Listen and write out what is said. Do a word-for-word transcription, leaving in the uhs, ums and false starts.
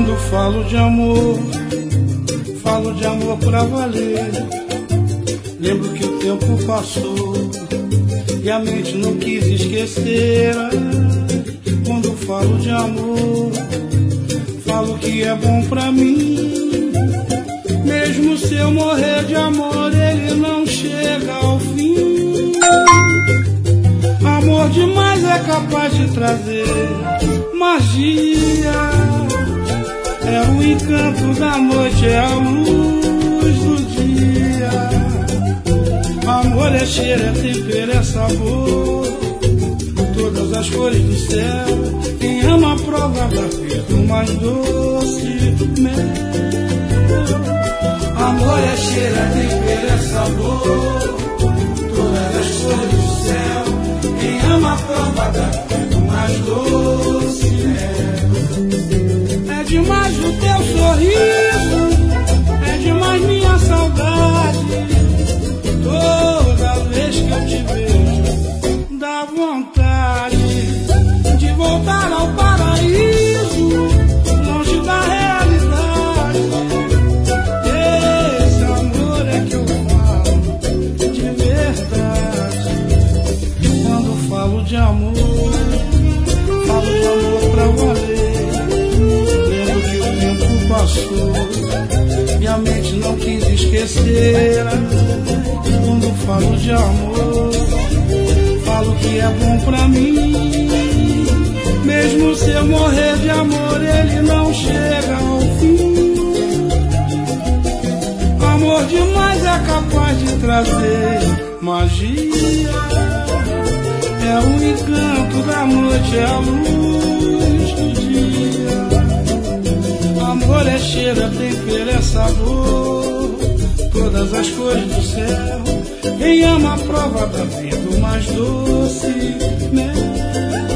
Quando falo de amor, falo de amor pra valer. Lembro que o tempo passou e a mente não quis esquecer. Quando falo de amor, falo que é bom pra mim. Mesmo se eu morrer de amor, ele não chega ao fim. Amor demais é capaz de trazer magia. É o encanto da noite, é a luz do dia. Amor é cheiro, é tempero, é sabor, todas as cores do céu. Quem ama a prova da vida, o mais doce mel. Amor é cheiro, é tempero, é sabor, todas as cores do céu. Quem ama a prova da vida, o mais doce mel. É demais o teu sorriso, é demais minha saudade. Toda vez que eu te vejo, dá vontade de voltar ao paraíso, longe da realidade. Esse amor é que eu falo de verdade. Quando falo de amor, falo de amor pra valer. Lembro que o tempo passou e a mente não quis esquecer. Quando falo de amor, falo que é bom pra mim. Mesmo se eu morrer de amor, ele não chega ao fim. Amor demais é capaz de trazer magia. É o encanto da noite, é a luz do dia. Amor é cheiro, é tempero, é sabor, todas as cores do céu. Quem ama a prova da vida, o mais doce mel.